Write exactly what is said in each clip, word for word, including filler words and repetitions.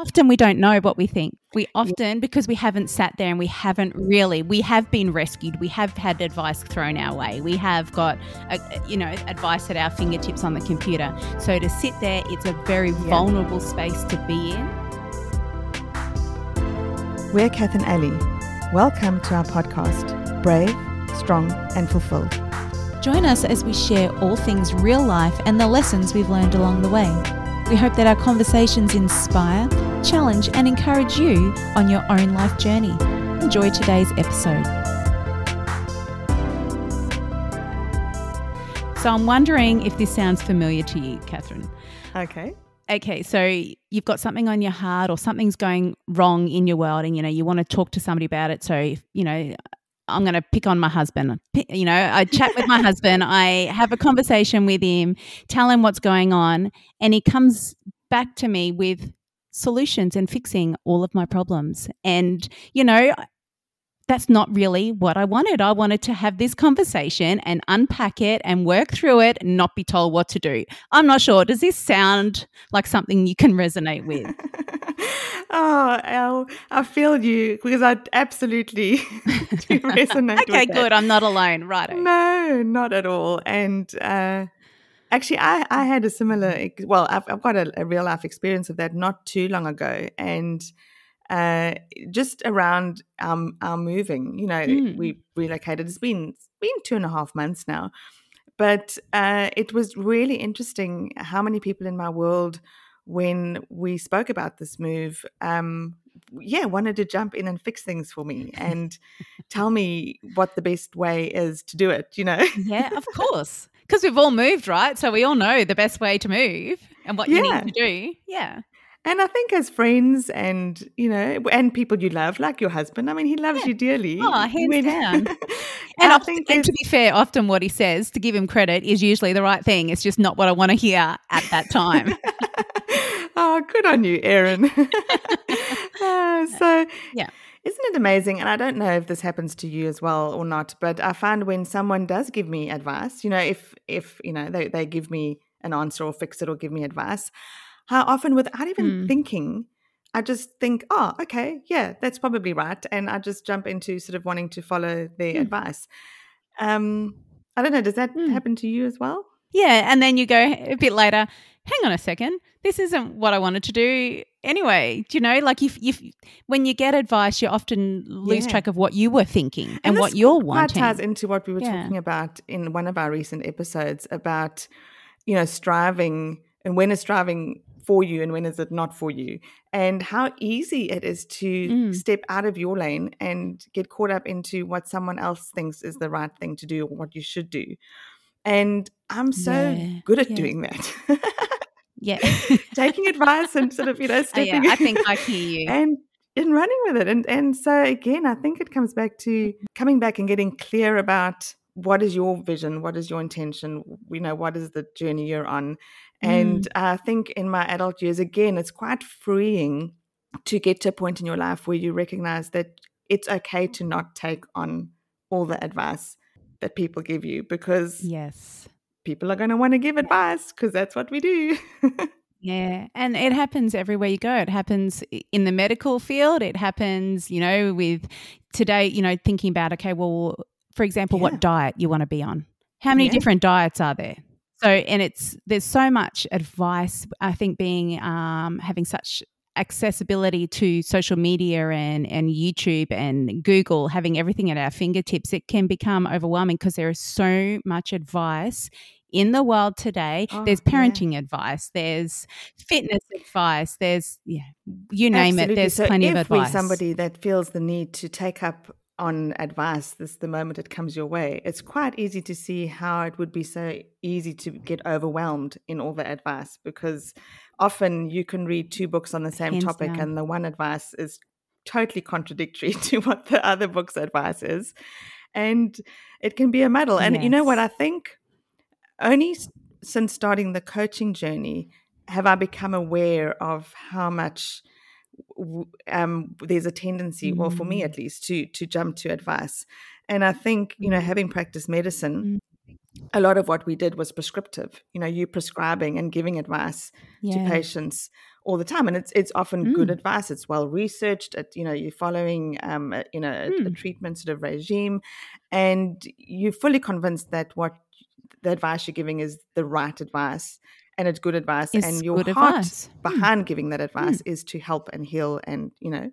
often we don't know what we think. We often, because we haven't sat there and we haven't really, we have been rescued. We have had advice thrown our way. We have got, a, you know, advice at our fingertips on the computer. So to sit there, it's a very yeah. vulnerable space to be in. We're Kath and Ali. Welcome to our podcast, Brave, Strong and Fulfilled. Join us as we share all things real life and the lessons we've learned along the way. We hope that our conversations inspire, challenge and encourage you on your own life journey. Enjoy today's episode. So I'm wondering if this sounds familiar to you, Catherine. Okay. Okay, so you've got something on your heart or something's going wrong in your world and, you know, you want to talk to somebody about it. So, if, you know, I'm going to pick on my husband. You know, I chat with my husband. I have a conversation with him, tell him what's going on, and he comes back to me with solutions and fixing all of my problems. And, you know, that's not really what I wanted. I wanted to have this conversation and unpack it and work through it and not be told what to do. I'm not sure. Does this sound like something you can resonate with? Oh, Elle, I feel you because I absolutely do resonate okay, with that. good. I'm not alone. Right. No, not at all. And uh, actually, I, I had a similar, well, I've, I've got a, a real life experience of that not too long ago. And uh, just around our, our moving, you know, mm. we relocated. It's been, it's been two and a half months now. But uh, it was really interesting how many people in my world, when we spoke about this move, um, yeah, wanted to jump in and fix things for me and tell me what the best way is to do it, you know? Yeah, of course. Because we've all moved, right? So we all know the best way to move and what yeah. you need to do. Yeah. And I think as friends and, you know, and people you love, like your husband, I mean, he loves yeah. you dearly. Oh, hands when, down. and, I think and to be fair, often what he says, to give him credit, is usually the right thing. It's just not what I want to hear at that time. Oh, good on you, Erin. uh, so, yeah. Isn't it amazing? And I don't know if this happens to you as well or not, but I find when someone does give me advice, you know, if, if you know, they, they give me an answer or fix it or give me advice, how often without even mm. thinking, I just think, oh, okay, yeah, that's probably right. And I just jump into sort of wanting to follow their mm. advice. Um, I don't know, does that mm. happen to you as well? Yeah, and then you go a bit later, hang on a second, this isn't what I wanted to do anyway. Do you know, like if, if when you get advice, you often lose yeah. track of what you were thinking and, and what you're wanting. That ties into what we were yeah. talking about in one of our recent episodes about, you know, striving and when is striving for you and when is it not for you, and how easy it is to mm. step out of your lane and get caught up into what someone else thinks is the right thing to do or what you should do. And I'm so yeah. good at yeah. doing that. yeah. Taking advice and sort of, you know, stepping oh, yeah, I think I hear you. And and running with it. And and so again, I think it comes back to coming back and getting clear about what is your vision, what is your intention, you know, what is the journey you're on. And mm. I think in my adult years, again, it's quite freeing to get to a point in your life where you recognize that it's okay to not take on all the advice that people give you, because yes, people are going to want to give advice because that's what we do. Yeah, and it happens everywhere you go. It happens in the medical field. It happens, you know, with today, you know, thinking about, okay, well, for example, yeah. what diet you want to be on. How many yeah. different diets are there? So, and it's, there's so much advice, I think being, um, having such accessibility to social media and, and YouTube and Google, having everything at our fingertips, it can become overwhelming because there is so much advice in the world today. Oh, there's parenting yeah. advice, there's fitness advice, there's, yeah, you name Absolutely. it, there's so plenty of advice. If we're somebody that feels the need to take up on advice this the moment it comes your way, it's quite easy to see how it would be so easy to get overwhelmed in all the advice, because often you can read two books on the same Hands topic down. And the one advice is totally contradictory to what the other book's advice is, and it can be a muddle. And yes. you know what, I think only since starting the coaching journey have I become aware of how much Um, there's a tendency, mm. well, for me at least, to to jump to advice. And I think, you know, having practiced medicine, mm. a lot of what we did was prescriptive. You know, you prescribing and giving advice Yeah. to patients all the time, and it's it's often Mm. good advice. It's well researched. It, you know, you're following um, a, you know a, a Mm. treatment sort of regime, and you're fully convinced that what the advice you're giving is the right advice and it's good advice, It's and your good heart advice. Mm. behind giving that advice is to help and heal, and you know,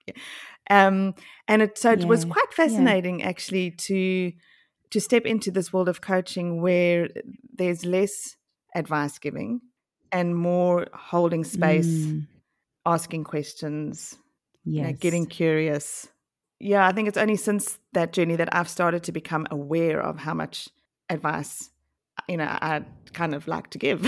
um, and it so it was Yeah. quite Yeah. fascinating actually to to step into this world of coaching where there's less advice giving and more holding space, Mm. asking questions, you know, Yes. getting curious. Yeah, I think it's only since that journey that I've started to become aware of how much advice, you know, I kind of like to give.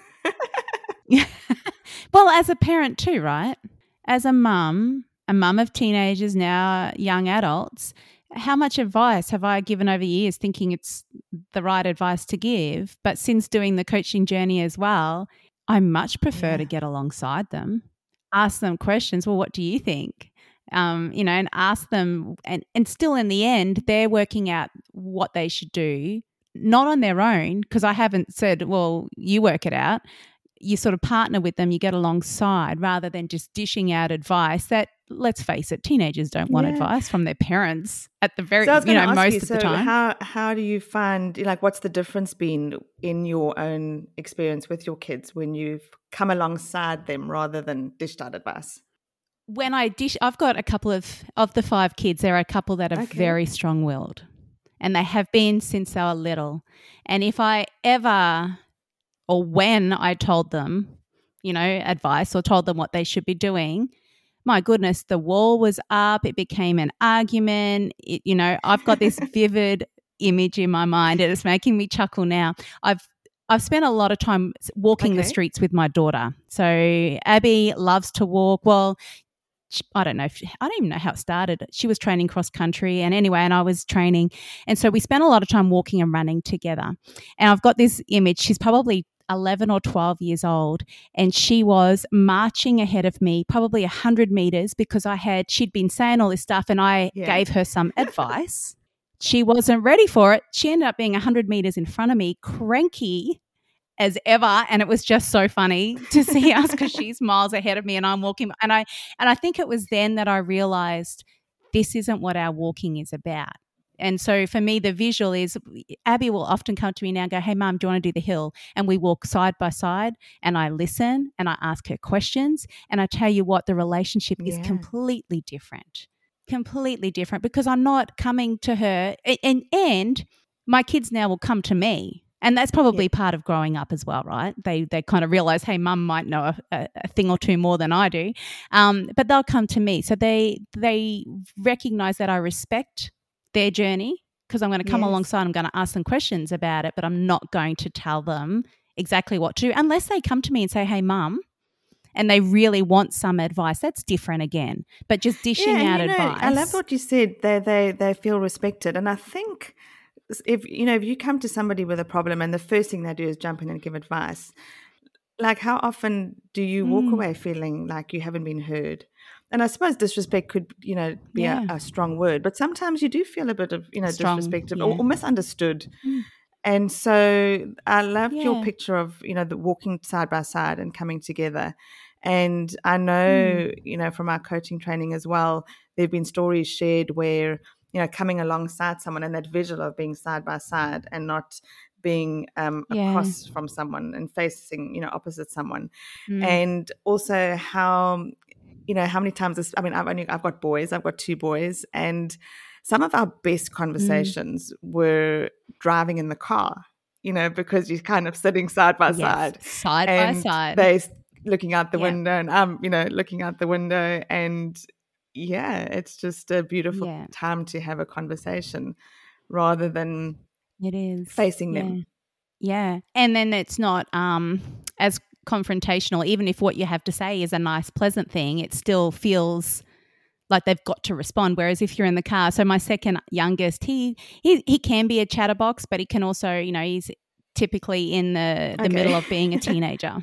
Yeah. Well, as a parent too, right? As a mum, a mum of teenagers, now young adults, how much advice have I given over years thinking it's the right advice to give? But since doing the coaching journey as well, I much prefer Yeah. to get alongside them, ask them questions. Well, what do you think? Um, you know, and ask them, and, and still in the end, they're working out what they should do, not on their own, because I haven't said, well, you work it out. You sort of partner with them, you get alongside rather than just dishing out advice that, let's face it, teenagers don't want Yeah. advice from their parents at the very, So I was you going know, to ask most you, of so the time. how how do you find, like, what's the difference been in your own experience with your kids when you've come alongside them rather than dished out advice? When I dish, I've got a couple of, of the five kids, there are a couple that are Okay. very strong-willed, and they have been since they were little. And if I ever, or when I told them, you know, advice or told them what they should be doing, my goodness, the wall was up. It became an argument. It, you know, I've got this vivid image in my mind, and it's making me chuckle now. I've I've spent a lot of time walking the Okay. streets with my daughter. So Abby loves to walk. Well, she- I don't know if I don't even know how it started. She was training cross country, and anyway, and I was training, and so we spent a lot of time walking and running together. And I've got this image. She's probably eleven or twelve years old, and she was marching ahead of me probably one hundred meters because I had she'd been saying all this stuff, and I Yeah. gave her some advice. She wasn't ready for it. She ended up being one hundred meters in front of me, cranky as ever, and it was just so funny to see us because she's miles ahead of me and I'm walking, and I and I think it was then that I realized this isn't what our walking is about. And so for me, the visual is Abby will often come to me now and go, hey, Mum, do you want to do the hill? And we walk side by side, and I listen and I ask her questions. And I tell you what, the relationship is Yeah. completely different, completely different because I'm not coming to her. And, and my kids now will come to me. And that's probably Yeah. part of growing up as well, right? They they kind of realize, hey, Mum might know a, a, a thing or two more than I do, um, but they'll come to me. So they they recognize that I respect their journey because I'm going to come Yes. alongside. I'm going to ask them questions about it, but I'm not going to tell them exactly what to do unless they come to me and say, hey, Mum, and they really want some advice. That's different again. But just dishing Yeah, and out you know, advice. I love what you said. They they they feel respected, and I think if you know if you come to somebody with a problem and the first thing they do is jump in and give advice, like how often do you walk Mm. away feeling like you haven't been heard? And I suppose disrespect could, you know, be Yeah. a, a strong word, but sometimes you do feel a bit of, you know, Strong, disrespected yeah. or, or misunderstood. Mm. And so I loved your Yeah. picture of, you know, the walking side by side and coming together. And I know, Mm. you know, from our coaching training as well, there have been stories shared where, you know, coming alongside someone and that visual of being side by side and not being um, Yeah. across from someone and facing, you know, opposite someone. Mm. And also how, you know, how many times this, I mean, I've only, I've got boys, I've got two boys, and some of our best conversations mm. were driving in the car, you know, because you're kind of sitting side by yes. side. Side and by side. They looking out the yeah. window and I'm, you know, looking out the window, and yeah, it's just a beautiful yeah. time to have a conversation rather than it is facing yeah. them. Yeah. And then it's not um, as confrontational, even if what you have to say is a nice, pleasant thing, it still feels like they've got to respond. Whereas if you're in the car, so my second youngest, he he, he can be a chatterbox, but he can also, you know, he's typically in the, the Okay. middle of being a teenager.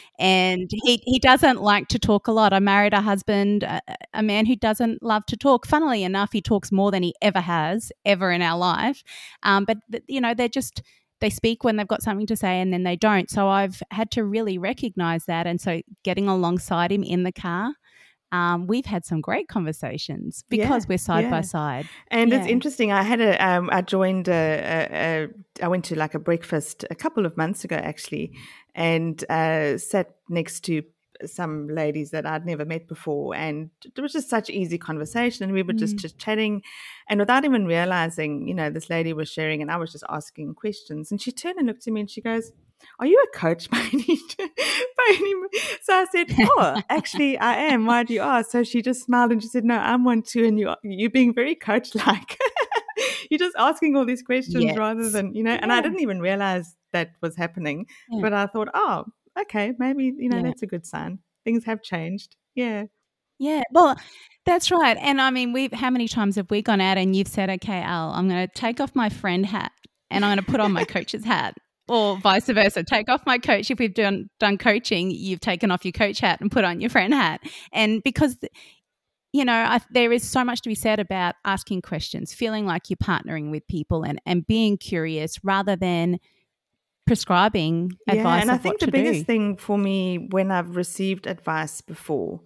And he, he doesn't like to talk a lot. I married a husband, a, a man who doesn't love to talk. Funnily enough, he talks more than he ever has, ever in our life. Um, but, you know, they're just they speak when they've got something to say and then they don't. So I've had to really recognize that. And so getting alongside him in the car, um, we've had some great conversations because Yeah, we're side yeah. by side. And it's Yeah. interesting. I had a, um, I joined a, a, a, I went to like a breakfast a couple of months ago actually, and uh, sat next to some ladies that I'd never met before, and it was just such easy conversation, and we were just Mm. just chatting, and without even realizing, you know, this lady was sharing, and I was just asking questions, and she turned and looked at me, and she goes, "Are you a coach by any, by any?" So I said, "Oh, actually, I am. Why do you ask?" So she just smiled and she said, "No, I'm one too, and you you're being very coach-like. You're just asking all these questions Yes. rather than, you know." Yeah. And I didn't even realize that was happening, Yeah. but I thought, oh, okay, maybe, you know, Yeah. that's a good sign. Things have changed. Yeah. Yeah, well, that's right. And I mean, we've how many times have we gone out and you've said, "Okay, Al, I'm going to take off my friend hat and I'm going to put on my coach's hat," or vice versa. Take off my coach. If we've done done coaching, you've taken off your coach hat and put on your friend hat. And because, you know, I, there is so much to be said about asking questions, feeling like you're partnering with people, and and being curious rather than prescribing Yeah, advice and I of think what the to biggest do. thing for me when I've received advice before,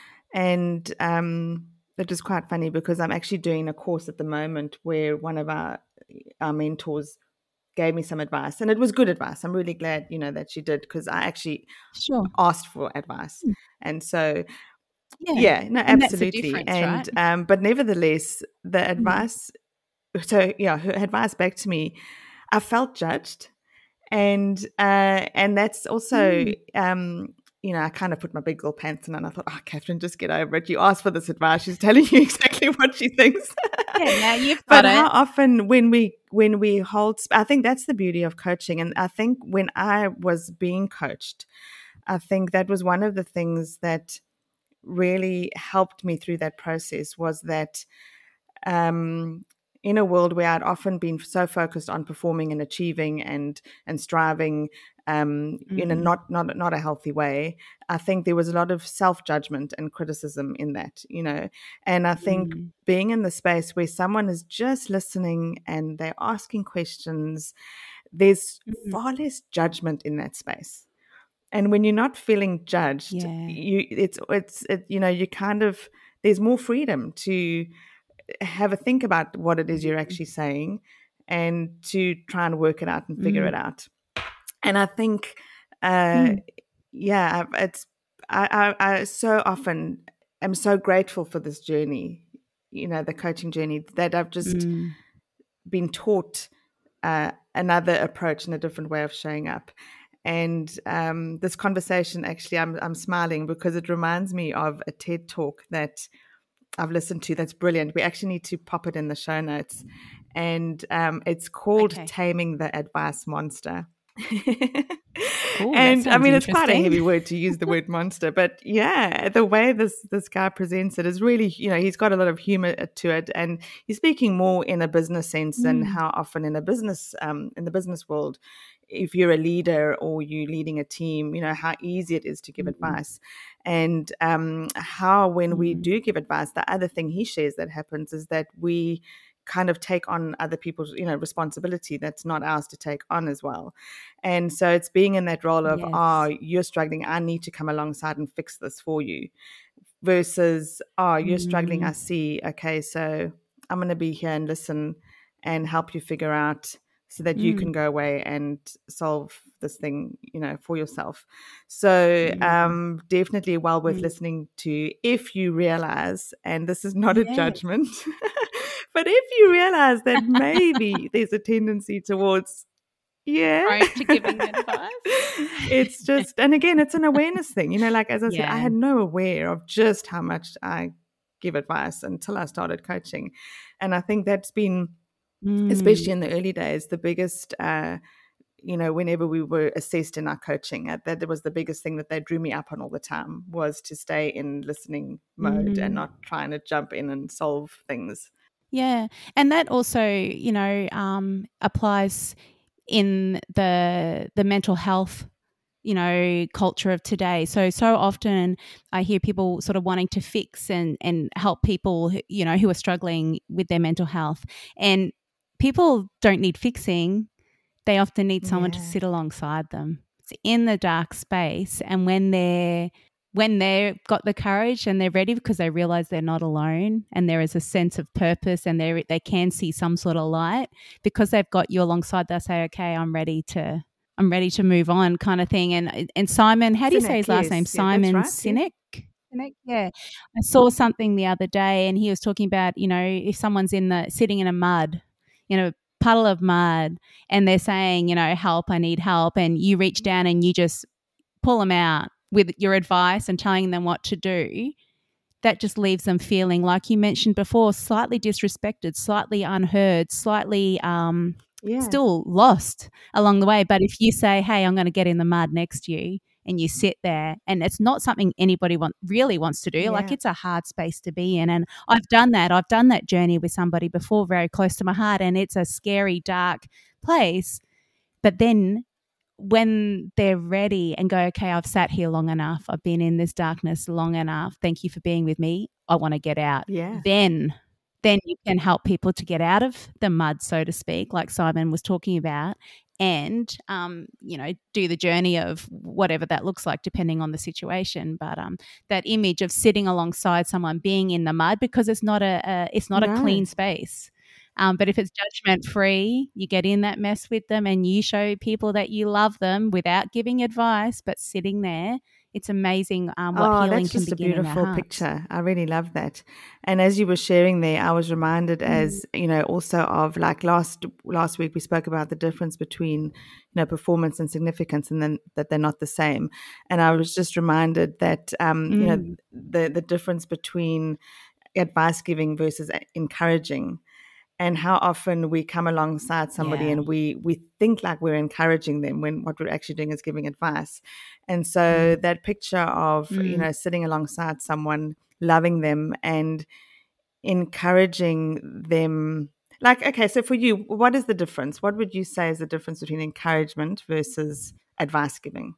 and um, it is quite funny because I'm actually doing a course at the moment where one of our our mentors gave me some advice, and it was good advice. I'm really glad, you know, that she did, because I actually Sure. asked for advice, Mm. and so Yeah. yeah, no, And that's the absolutely, difference, and right? um, but nevertheless, the Mm. advice. So yeah, her advice back to me, I felt judged, and uh, and that's also, Mm. um, you know, I kind of put my big girl pants on, and I thought, oh, Catherine, just get over it. You asked for this advice; she's telling you exactly what she thinks. Yeah, now you've But got how it. often when we when we hold, I think that's the beauty of coaching, and I think when I was being coached, I think that was one of the things that really helped me through that process, was that um, in a world where I'd often been so focused on performing and achieving and and striving um, in a Mm. not not not a healthy way, I think there was a lot of self judgment and criticism in that, you know. And I think Mm. being in the space where someone is just listening and they're asking questions, there's Mm. far less judgment in that space. And when you're not feeling judged, Yeah. you it's it's it, you know, you kind of, there's more freedom to have a think about what it is you're Mm. actually saying, and to try and work it out and figure Mm. it out. And I think, uh, Mm. yeah, it's I, I, I so often am so grateful for this journey, you know, the coaching journey, that I've just Mm. been taught uh, another approach and a different way of showing up. And um, this conversation, actually, I'm I'm smiling because it reminds me of a TED talk that I've listened to that's brilliant. We actually need to pop it in the show notes. And um, it's called Okay. Taming the Advice Monster. Oh, that And I sounds mean, it's quite a interesting. heavy word to use, the word monster, but yeah, the way this this guy presents it is really, you know, he's got a lot of humor to it, and he's speaking more in a business sense than Mm. how often in a business um, in the business world, if you're a leader or you're leading a team, you know, how easy it is to give Mm. advice, and um, how when we Mm. do give advice, the other thing he shares that happens is that we kind of take on other people's, you know, responsibility that's not ours to take on as well. And so it's being in that role of, oh, Yes. you're struggling, I need to come alongside and fix this for you, versus, oh, you're struggling, I Mm. see, okay, so I'm going to be here and listen and help you figure out, so that you can Mm. go away and solve this thing, you know, for yourself. So Mm. um, definitely well worth Mm. listening to, if you realize, and this is not a Yes. judgment, but if you realize that maybe there's a tendency towards, yeah, Prone to giving advice. it's just, and again, it's an awareness thing, you know, like, as I said, I Yeah. had no aware of just how much I give advice until I started coaching. And I think that's been, especially Mm. in the early days, the biggest, uh, you know, whenever we were assessed in our coaching, uh, that was the biggest thing that they drew me up on all the time, was to stay in listening mode and Mm. not trying to jump in and solve things. Yeah. And that also, you know, um, applies in the the mental health, you know, culture of today. So so often I hear people sort of wanting to fix and and help people, who- you know, who are struggling with their mental health. And people don't need fixing. they often need someone Yeah. to sit alongside them. It's in the dark space, and when they're when they've got the courage and they're ready because they realize they're not alone and there is a sense of purpose and they they can see some sort of light, because they've got you alongside, they'll say, okay, I'm ready to I'm ready to move on, kind of thing. And and Simon, how do you say his last Sinek, name? yes. Yeah, that's Simon right. Sinek? Sinek? Yeah. I saw something the other day and he was talking about, you know, if someone's in the sitting in a mud, you know, puddle of mud, and they're saying, you know, help, I need help, and you reach down and you just pull them out with your advice and telling them what to do, that just leaves them feeling, like you mentioned before, slightly disrespected, slightly unheard, slightly um, Yeah. still lost along the way. But if you say, hey, I'm going to get in the mud next to you, and you sit there, and it's not something anybody want, really wants to do, Yeah. like it's a hard space to be in. And I've done that. I've done that journey with somebody before, very close to my heart, and it's a scary, dark place. But then when they're ready and go, okay, I've sat here long enough, I've been in this darkness long enough, thank you for being with me, I want to get out. Yeah. Then, then you can help people to get out of the mud, so to speak, like Simon was talking about, and, um, you know, do the journey of whatever that looks like, depending on the situation. But um, that image of sitting alongside someone, being in the mud, because it's not a, a it's not No. a clean space. Um, but if it's judgment free, you get in that mess with them and you show people that you love them without giving advice, but sitting there. It's amazing um, what Oh, healing that's can just a begin in our beautiful hearts. picture. I really love that. And as you were sharing there, I was reminded as, you know, also of like last last week we spoke about the difference between, you know, performance and significance, and then that they're not the same. And I was just reminded that, um, you know, Mm. the the difference between advice giving versus encouraging, and how often we come alongside somebody Yeah. and we we think like we're encouraging them when what we're actually doing is giving advice. And so Mm. that picture of, you Mm. know, sitting alongside someone, loving them and encouraging them. Like, okay, so for you, what is the difference? What would you say is the difference between encouragement versus advice giving?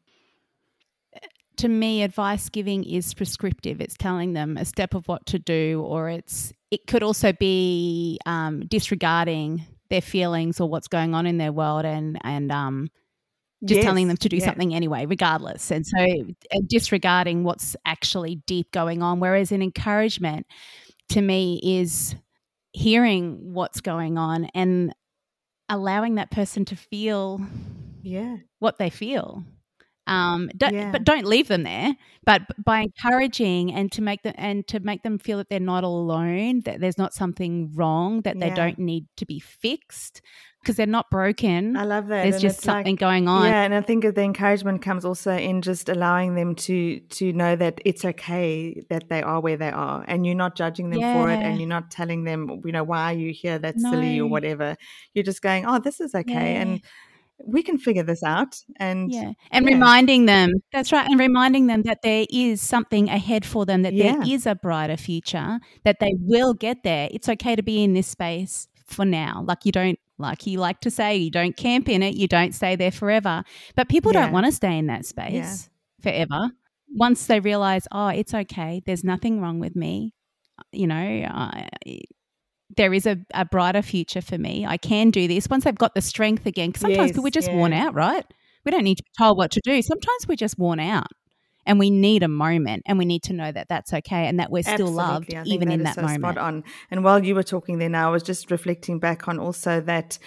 To me, advice giving is prescriptive. It's telling them a step of what to do, or it's it could also be um, disregarding their feelings or what's going on in their world, and and um, just telling Yes, them to do yeah, something anyway, regardless. And so uh, disregarding what's actually deep going on. Whereas an encouragement, to me, is hearing what's going on and allowing that person to feel yeah, what they feel. Um, don't, yeah, but don't leave them there. But by encouraging and to make them and to make them feel that they're not alone, that there's not something wrong, that they yeah. don't need to be fixed because they're not broken. I love that. There's And just it's something like, going on. yeah, and I think that the encouragement comes also in just allowing them to to know that it's okay that they are where they are, and you're not judging them for it, Yeah. and you're not telling them, you know, why are you here? That's silly or No. whatever. You're just going, oh, this is okay, Yeah. and we can figure this out. And Yeah. And yeah, reminding them, that's right, and reminding them that there is something ahead for them, that there yeah, is a brighter future, that they will get there. It's okay to be in this space for now. Like you don't, like you like to say, you don't camp in it, you don't stay there forever. But people don't yeah, want to stay in that space forever. Once they realize, oh, it's okay, there's nothing wrong with me, you know, I there is a, a brighter future for me. I can do this. Once they've got the strength again, because sometimes yes, we're just yeah. worn out, right? We don't need to be told what to do. Sometimes we're just worn out and we need a moment, and we need to know that that's okay and that we're still loved Absolutely. I think even that in is that so moment. spot on. And while you were talking there now, I was just reflecting back on also that,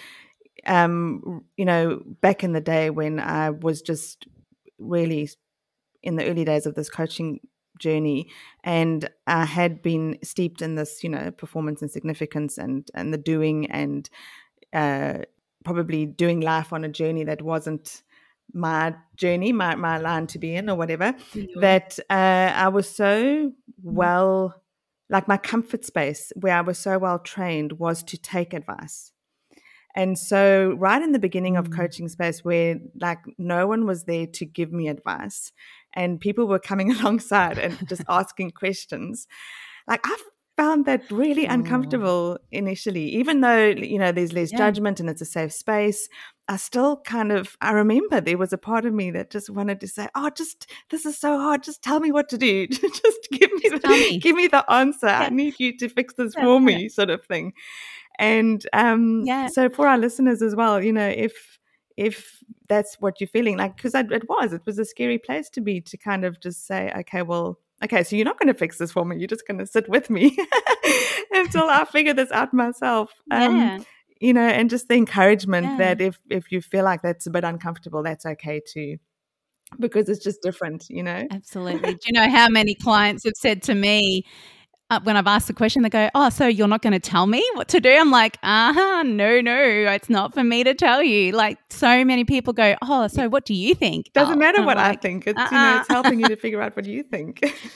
um, you know, back in the day when I was just really in the early days of this coaching journey, and I had been steeped in this, you know, performance and significance and and the doing and uh, probably doing life on a journey that wasn't my journey, my, my line to be in or whatever, Yeah. that uh, I was so well, like my comfort space where I was so well trained was to take advice. And so right in the beginning of Mm. coaching space where like no one was there to give me advice and people were coming alongside and just asking questions, like I found that really Oh. uncomfortable initially, even though, you know, there's less Yeah. judgment and it's a safe space. I still kind of, I remember there was a part of me that just wanted to say, oh, just, this is so hard. Just tell me what to do. Just give me, Just tell the, me. give me the answer. Yeah. I need you to fix this That's for right. me, sort of thing. And um, Yeah. so for our listeners as well, you know, if, if that's what you're feeling like, because it was, it was a scary place to be, to kind of just say, okay, well, okay, so you're not going to fix this for me. You're just going to sit with me until I figure this out myself. Yeah. Um, you know, and just the encouragement Yeah. that if, if you feel like that's a bit uncomfortable, that's okay too, because it's just different, you know? Absolutely. Do you know how many clients have said to me, uh, when I've asked the question, they go, oh, so you're not going to tell me what to do? I'm like, uh-huh, no, no, it's not for me to tell you. Like, so many people go, oh, so what do you think? Doesn't oh, matter what like, I think. It's, uh-uh. you know, it's helping you to figure out what you think.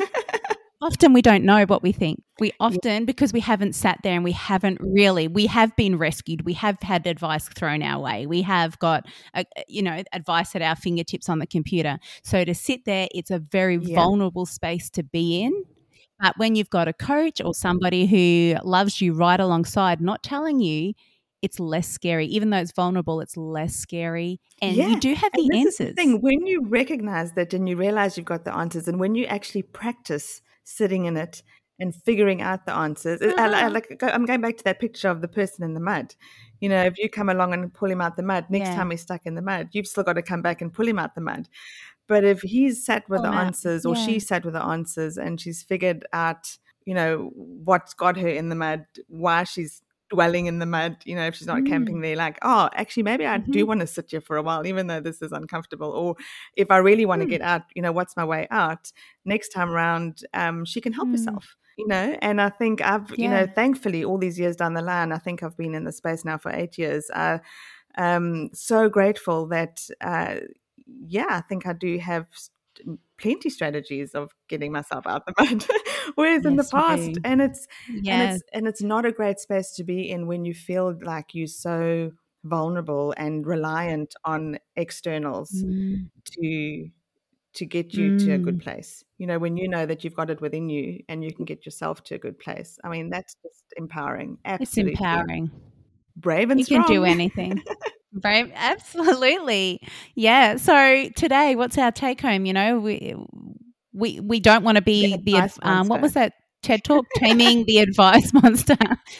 Often we don't know what we think. We often, because we haven't sat there and we haven't really, we have been rescued. We have had advice thrown our way. We have got, a, you know, advice at our fingertips on the computer. So to sit there, it's a very Yeah. vulnerable space to be in. But when you've got a coach or somebody who loves you right alongside, not telling you, it's less scary. Even though it's vulnerable, it's less scary. And Yeah. you do have And the this answers. is the thing. When you recognize that and you realize you've got the answers, and when you actually practice sitting in it and figuring out the answers, I, I, Uh-huh. like I'm going back to that picture of the person in the mud. You know, if you come along and pull him out the mud, next Yeah. time he's stuck in the mud, you've still got to come back and pull him out the mud. But if he's sat with Pull the 'em out. answers, or Yeah. she sat with the answers, and she's figured out, you know, what's got her in the mud, why she's dwelling in the mud, you know, if she's not Mm. camping there, like, oh, actually, maybe I Mhm. do want to sit here for a while, even though this is uncomfortable. Or if I really want to Mm. get out, you know, what's my way out? Next time around, um, she can help Mm. herself, you know. And I think I've, you know, Yeah. thankfully, all these years down the line, I think I've been in the space now for eight years. Uh, um, so grateful that, uh, yeah, I think I do have st- plenty strategies of getting myself out the mud, whereas in the Yes, you past, do. and it's and Yeah. it's and it's not a great space to be in when you feel like you're so vulnerable and reliant on externals Mm. to to get you to a good Mm. place. You know, when you know that you've got it within you and you can get yourself to a good place. I mean, that's just empowering. It's Absolutely empowering. brave and You can do strong. anything. Right? Absolutely. Yeah. So today, what's our take home? You know, we we we don't want to be the, advice um, what monster. was that TED Talk? Taming the advice monster.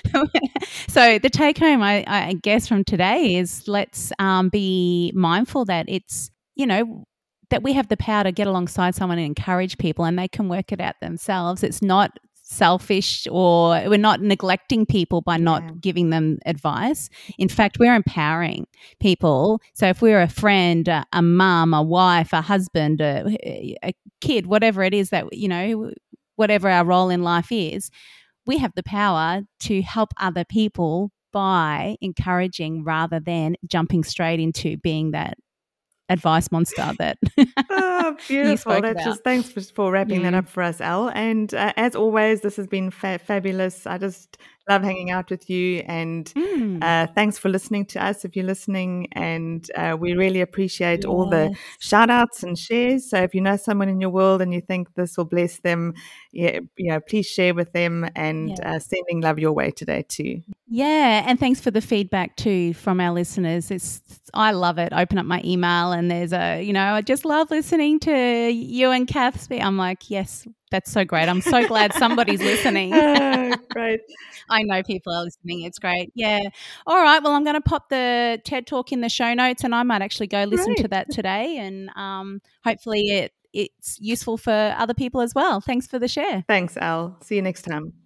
So the take home, I, I guess, from today is let's um, be mindful that it's, you know, that we have the power to get alongside someone and encourage people, and they can work it out themselves. It's not selfish, or we're not neglecting people by Yeah. not giving them advice. In fact, we're empowering people. So if we're a friend, a, a mum, a wife, a husband, a, a kid, whatever it is that, you know, whatever our role in life is, we have the power to help other people by encouraging rather than jumping straight into being that advice monster that Oh, you beautiful. spoke That's about. just thanks for, for wrapping that Mm. up for us, Elle. And uh, as always, this has been fa- fabulous. I just love hanging out with you. And Mm. uh, thanks for listening to us if you're listening. And uh, we really appreciate all the Yes. shout outs and shares. So if you know someone in your world and you think this will bless them, yeah, you know, please share with them, and Yeah. uh, sending love your way today too. Yeah, and thanks for the feedback too from our listeners. It's I love it. Open up my email and there's a, you know, I just love listening to you and Kath speak. I'm like, yes, that's so great. I'm so glad somebody's listening. Oh, great. I know people are listening. It's great. Yeah. All right. Well, I'm going to pop the TED Talk in the show notes, and I might actually go listen to Great. that today, and um, hopefully it it's useful for other people as well. Thanks for the share. Thanks, Elle. See you next time.